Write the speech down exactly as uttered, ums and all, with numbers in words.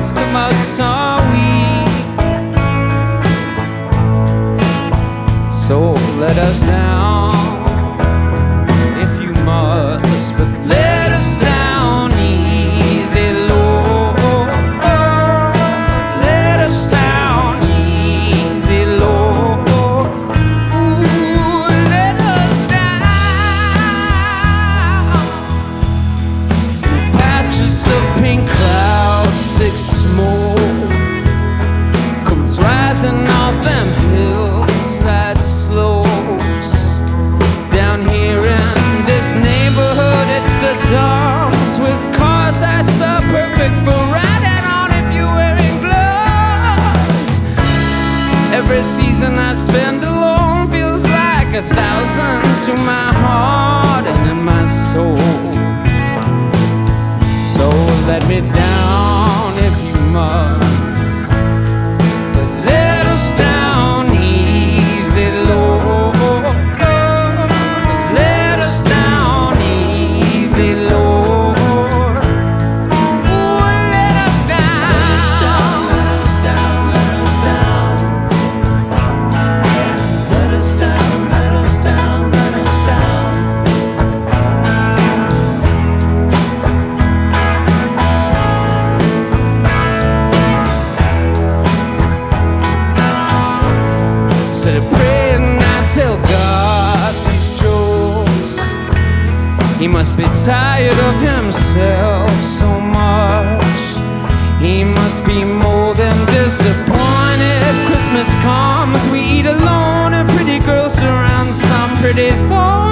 rest of us are weak. So let us down if you must, but let us down easy, Lord. Let us down easy, Lord. Ooh, let us down. Patches of pink clouds, thick smoke comes rising off them hillside slopes. Down here in this neighborhood, it's the dumps with cars that stop perfect for riding on if you're wearing gloves. Every season I spend alone feels like a thousand to my heart and in my soul. So let me down if you must, but let us down easy, Lord. Let us down easy, Lord. Ooh, let us down. Let us down, let us down, let us down. Let us down, let us down, Instead of praying, I tell God these jokes. He must be tired of himself so much. He must be more than disappointed. Christmas comes, we eat alone, and pretty girls surround some pretty thought.